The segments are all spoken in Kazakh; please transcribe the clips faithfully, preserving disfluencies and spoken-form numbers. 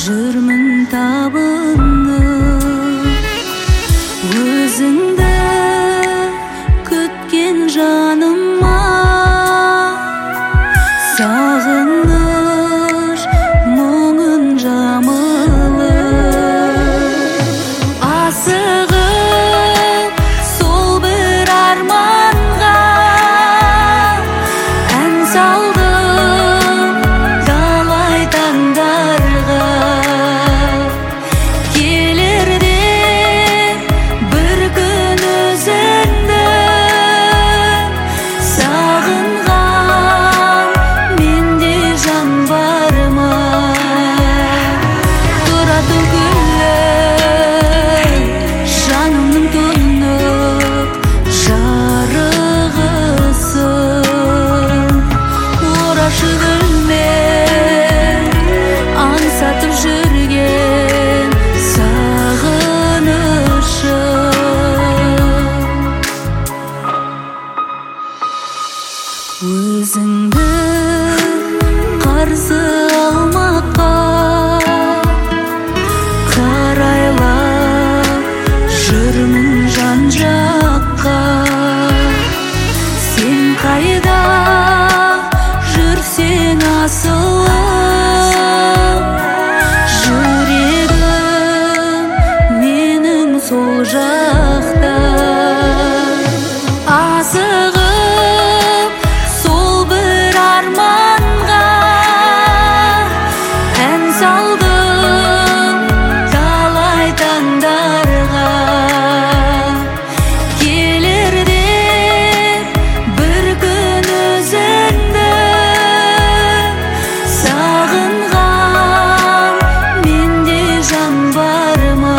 жүрмін табынып өзіңді күткен жаныма сағыныш мұңын жамылып асығып сол бір арманға ән салдым талай таңдарға келерде бір күн өзіңді сағынған менде жан бар ма тұратын күллі жанымның тұнып жарығысың орашы гүлмен аңсатып жүрген сағынышым өзіңді қарсы алмаққа қарайлап жүрмін жан жаққа сен қайда жүрсең асылым жүрегім менің сол жақта асығып сол бір арманға ән салдым талай таңдарға келерде бір күн өзіңді сағынған менде жан бар ма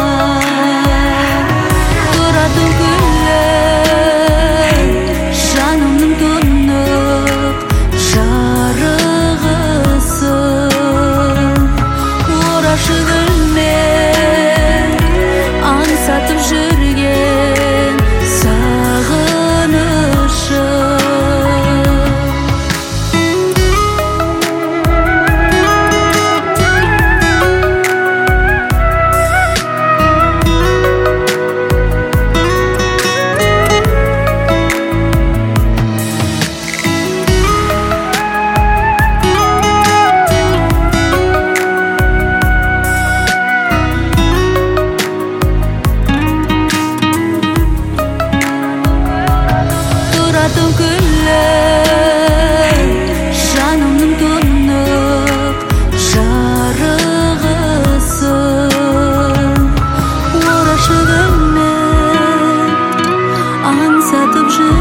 тұратын күллі жанымның тұнып жарығысың орашы гүлмен аңсатып жүрген сағынышым тұратын күллі жанымның тұнып жарығысың орашы гүлмен аңсатып жүр